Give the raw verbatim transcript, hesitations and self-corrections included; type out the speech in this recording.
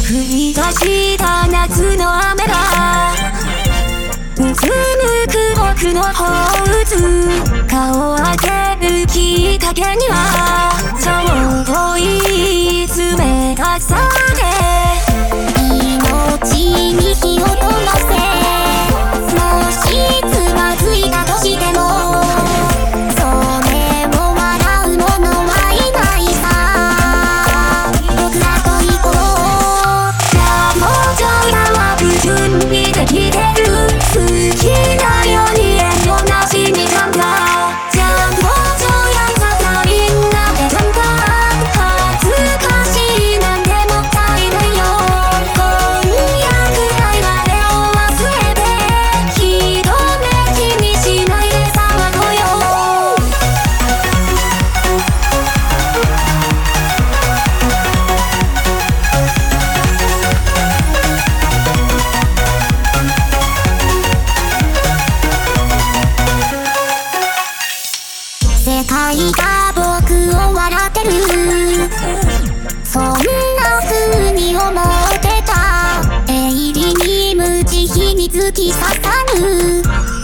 降り出した夏の雨がうつむく僕のホーズ顔を当てるきっかけにはちょうどいい冷たさで命に火を灯せもしつまずいたとしてもそれを笑う者はいないさ僕らと行こうラボジョヤは準備できてる好きなように遠慮なしに乾杯ジャンボジョヤささみんなで乾杯恥ずかしいなんてもったいないよ今夜くらいまでを忘れてひどめ気にしないで騒ごよ世界が僕を笑ってるそんな風に思ってた鋭利に無慈悲に突き刺さる